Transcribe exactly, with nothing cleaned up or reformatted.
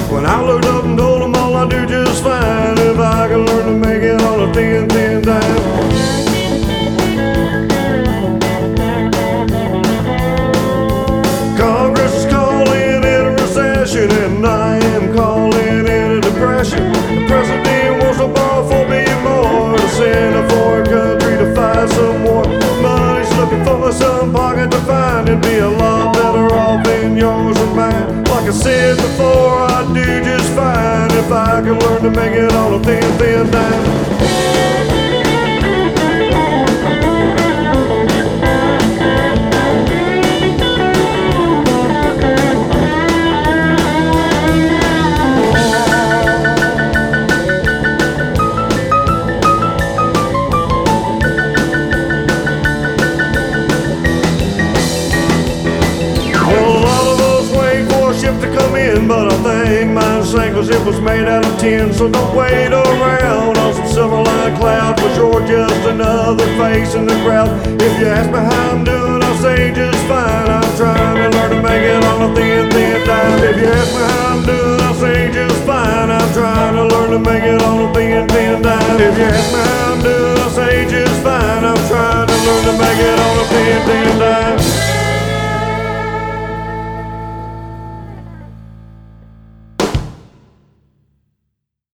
When I looked up and told them all I do just fine if I can learn to make it on a thin, thin dime. Congress is calling it a recession, and I am calling it a depression. The president wants to borrow four billion more to send a foreign country to fight some war. Money's looking for some pocket to find. It'd be a lot better off than yours and mine. Like I said before, I'd do just fine if I could learn to make it on a thin, thin dime. But I think mine sank cause it was made out of tin. So don't wait around on some silver-lined cloud, cause you're just another face in the crowd. If you ask me how I'm doing, I'll say just fine. I'm trying to learn to make it on a thin, thin dime. If you ask me how I'm doing, I'll say just fine. I'm trying to learn to make it on a thin, thin dime. If you ask me how